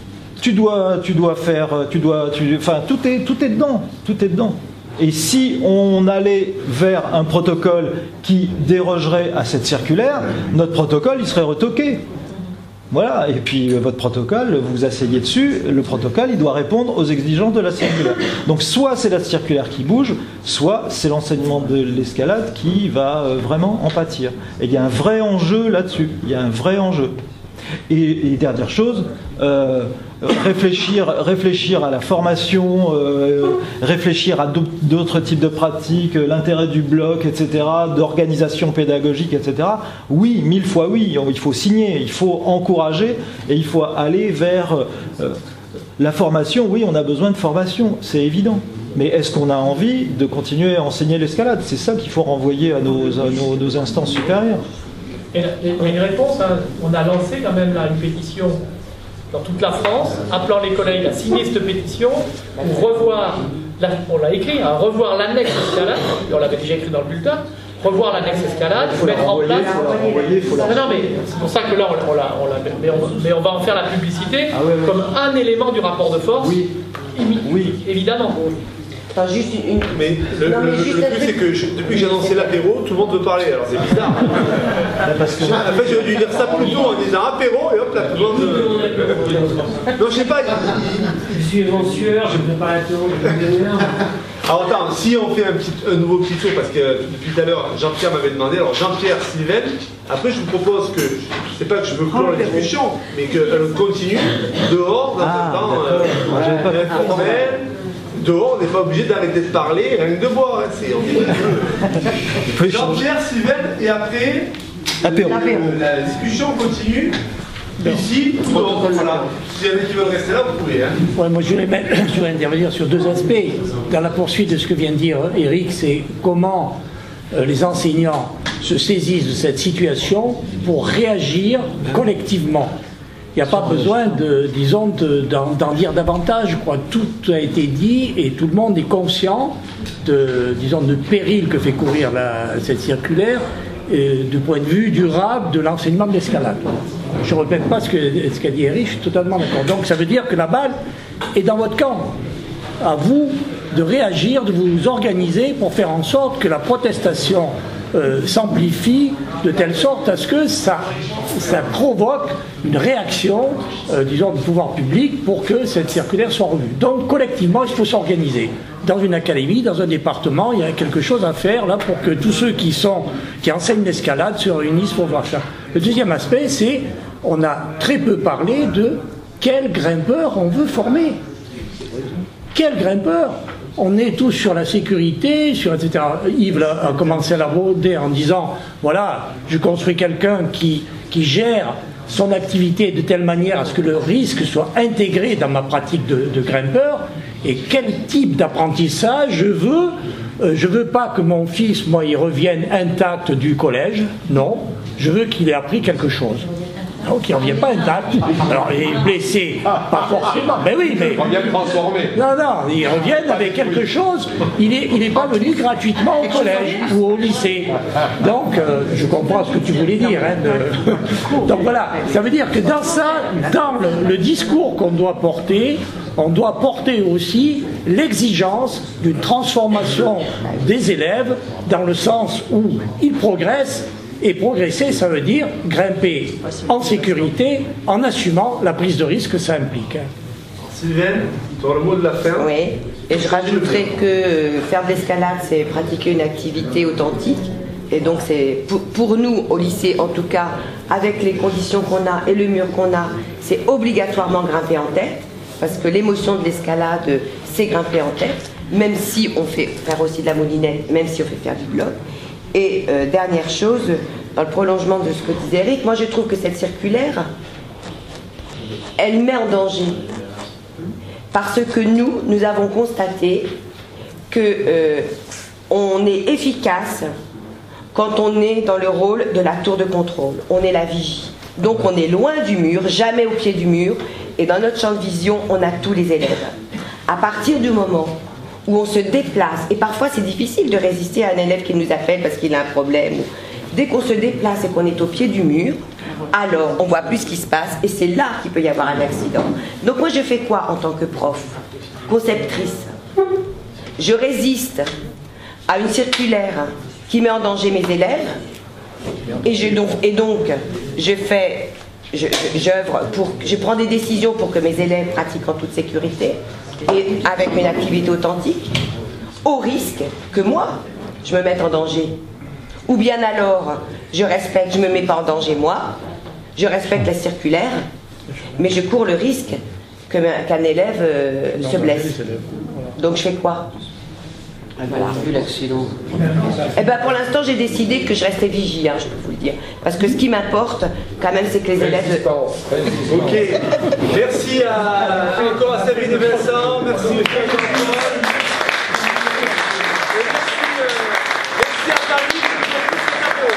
Tu dois, tu dois faire, tu dois, tu, enfin, tout est, tout est dedans, tout est dedans. Et si on allait vers un protocole qui dérogerait à cette circulaire, notre protocole, il serait retoqué. Voilà, et puis votre protocole, vous vous asseyez dessus, le protocole, il doit répondre aux exigences de la circulaire. Donc soit c'est la circulaire qui bouge, soit c'est l'enseignement de l'escalade qui va vraiment en pâtir. Et il y a un vrai enjeu là-dessus, il y a un vrai enjeu. Et, et dernière chose, euh, réfléchir, réfléchir à la formation, euh, réfléchir à d'autres types de pratiques, l'intérêt du bloc, et cetera, d'organisation pédagogique, et cetera. Oui, mille fois oui, il faut signer, il faut encourager et il faut aller vers euh, la formation. Oui, on a besoin de formation, c'est évident. Mais est-ce qu'on a envie de continuer à enseigner l'escalade? C'est ça qu'il faut renvoyer à nos, à nos, nos instances supérieures. Et une réponse, hein, on a lancé quand même là une pétition dans toute la France, appelant les collègues à signer cette pétition pour revoir, la, on l'a écrit, hein, revoir l'annexe escalade, on l'avait déjà écrit dans le bulletin, revoir l'annexe escalade, mettre en place. Non, non, mais c'est pour ça que là, on, on l'a, on l'a, mais, on, mais on va en faire la publicité ah, ouais, ouais. comme un élément du rapport de force. Oui, oui. Évidemment. Enfin, juste une... Mais le, non, mais le, juste le plus, c'est que je, depuis que j'ai annoncé l'apéro, tout le monde veut parler, alors c'est bizarre. Parce que... En fait, j'aurais dû dire ça plutôt en disant apéro, et hop, là, tout le monde... Non, je sais pas... Je suis en sueur, je ne peux pas l'apéro, je peux donner un... Alors attends, si on fait un, petit, un nouveau petit tour, parce que depuis tout à l'heure, Jean-Pierre m'avait demandé, alors Jean-Pierre, Sylvain, après je vous propose que, c'est pas que je veux clore la discussion, mais qu'elle continue dehors, dans ah, un temps euh, informel. Dehors, on n'est pas obligé d'arrêter de parler, rien que de boire. Hein, Jean-Pierre, Sylvain, et après, apéro. Euh, la discussion continue. Ici, dehors, voilà. Si y en a qui veulent rester là, vous pouvez. Hein. Ouais, moi, je voulais, mettre, je voulais intervenir sur deux aspects. Dans la poursuite de ce que vient de dire Eric, c'est comment euh, les enseignants se saisissent de cette situation pour réagir collectivement. Il n'y a pas besoin, de, disons, d'en dire davantage. Je crois que tout a été dit et tout le monde est conscient de, disons, de péril que fait courir la, cette circulaire et du point de vue durable de l'enseignement de l'escalade. Je ne répète pas ce qu'a ce qu'a dit Eric, je suis totalement d'accord. Donc ça veut dire que la balle est dans votre camp. À vous de réagir, de vous organiser pour faire en sorte que la protestation euh, s'amplifie de telle sorte à ce que ça, ça provoque une réaction, euh, disons, du pouvoir public pour que cette circulaire soit revue. Donc, collectivement, il faut s'organiser. Dans une académie, dans un département, il y a quelque chose à faire là pour que tous ceux qui, sont, qui enseignent l'escalade se réunissent pour voir ça. Le deuxième aspect, c'est on a très peu parlé de quel grimpeur on veut former. Quel grimpeur? On est tous sur la sécurité, sur et cetera. Yves a, a commencé à l'aborder en disant, voilà, je construis quelqu'un qui, qui gère son activité de telle manière à ce que le risque soit intégré dans ma pratique de, de grimpeur. Et quel type d'apprentissage je veux? euh, Je ne veux pas que mon fils, moi, il revienne intact du collège. Non, je veux qu'il ait appris quelque chose. Donc il ne revient pas intact. Alors il est blessé, pas forcément. Mais oui, mais. Il revient transformé. Non, non, ils reviennent avec quelque chose. Il n'est il est pas venu gratuitement au collège ou au lycée. Donc euh, je comprends ce que tu voulais dire. Hein, de... Donc voilà, ça veut dire que dans ça, dans le, le discours qu'on doit porter, on doit porter aussi l'exigence d'une transformation des élèves dans le sens où ils progressent. Et progresser, ça veut dire grimper en sécurité, en assumant la prise de risque que ça implique. Sylvaine, tu as le mot de la fin. Oui, et je rajouterais que faire de l'escalade, c'est pratiquer une activité authentique. Et donc, c'est pour, pour nous, au lycée en tout cas, avec les conditions qu'on a et le mur qu'on a, c'est obligatoirement grimper en tête, parce que l'émotion de l'escalade, c'est grimper en tête, même si on fait faire aussi de la moulinette, même si on fait faire du bloc. Et euh, dernière chose, dans le prolongement de ce que disait Eric, moi je trouve que cette circulaire, elle met en danger. Parce que nous, nous avons constaté que euh, on est efficace quand on est dans le rôle de la tour de contrôle. On est la vigie. Donc on est loin du mur, jamais au pied du mur, et dans notre champ de vision, on a tous les élèves. À partir du moment où on se déplace, et parfois c'est difficile de résister à un élève qui nous appelle parce qu'il a un problème. Dès qu'on se déplace et qu'on est au pied du mur, alors on voit plus ce qui se passe et c'est là qu'il peut y avoir un accident. Donc moi je fais quoi en tant que prof? Conceptrice. Je résiste à une circulaire qui met en danger mes élèves et, je, donc, et donc je fais, je, j'œuvre pour, je prends des décisions pour que mes élèves pratiquent en toute sécurité et avec une activité authentique, au risque que moi, je me mette en danger. Ou bien alors, je respecte, je ne me mets pas en danger moi, je respecte la circulaire, mais je cours le risque que, qu'un élève euh, se blesse. Donc je fais quoi? Voilà. Vu l'accident. Eh ben pour l'instant, j'ai décidé que je restais vigie, hein, je peux vous le dire. Parce que ce qui m'importe, quand même, c'est que les élèves... Ok. Merci à, encore à Séverine et Vincent. Merci à Jean-Paul. Merci, euh, merci à Paris.